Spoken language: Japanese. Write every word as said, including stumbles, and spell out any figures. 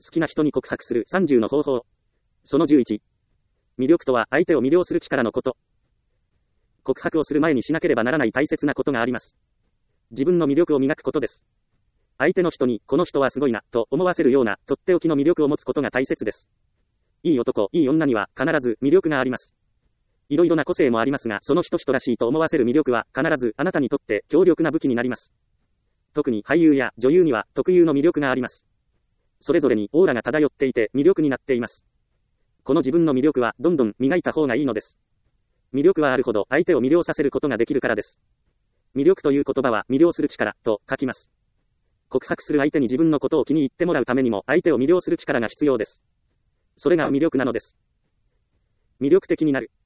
好きな人に告白するさんじゅうの方法。そのじゅういち。魅力とは相手を魅了する力のこと。告白をする前にしなければならない大切なことがあります。自分の魅力を磨くことです。相手の人に、この人はすごいな、と思わせるような、とっておきの魅力を持つことが大切です。いい男、いい女には、必ず、魅力があります。いろいろな個性もありますが、その人々らしいと思わせる魅力は、必ず、あなたにとって、強力な武器になります。特に、俳優や女優には、特有の魅力があります。それぞれに、オーラが漂っていて、魅力になっています。この自分の魅力は、どんどん、磨いた方がいいのです。魅力はあるほど、相手を魅了させることができるからです。魅力という言葉は、魅了する力、と書きます。告白する相手に自分のことを気に入ってもらうためにも、相手を魅了する力が必要です。それが魅力なのです。魅力的になる。